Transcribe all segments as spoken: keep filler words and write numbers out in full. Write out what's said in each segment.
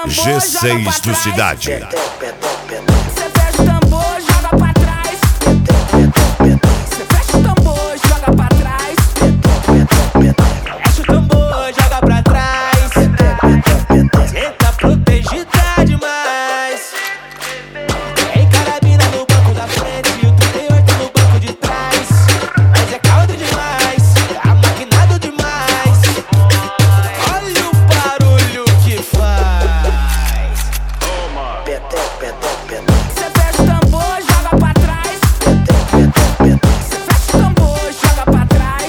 G seis do Cidade. Cê fecha o tambor, joga pra trás. Cê fecha o tambor, joga pra trás. Fecha o tambor, joga pra trás. Cê tá protegida demais. Tem carabina no banco da frente e o trinta e oito no banco de trás. Mas é caldo demais, é amaquinado demais. Olha o barulho que faz. Cê fecha o tambor, joga pra trás. Cê fecha o tambor, joga pra trás.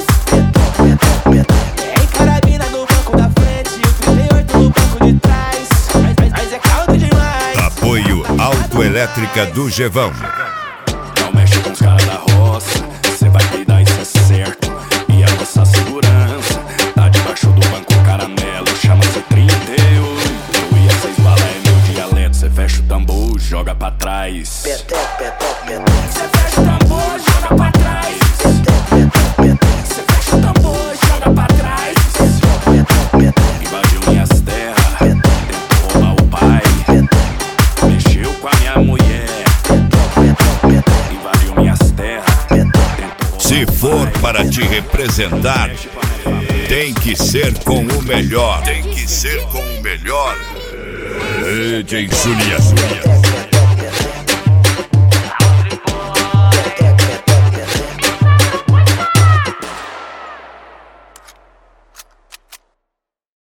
Tem carabina no banco da frente e o trinta e oito no banco de trás. Mas, mas, mas é caldo demais. Apoio Autoelétrica do Gevão. Não mexe com os caras da roça, cê vai cuidar, isso é certo. E a nossa segurança tá debaixo do banco caramelo, chama-se trinta e oito. E essas balas é meu dialeto, cê fecha o tambor, joga pra trás. Cê fecha o tambor, joga pra trás. Cê fecha o tambor, joga pra trás. Invadiu minhas terras, tentou roubar o pai, mexeu com a minha mulher. Invadiu minhas terras, tentou Se roubar o for pai. para te representar, tem que ser com o melhor. Tem que ser com o melhor. D J Zulia.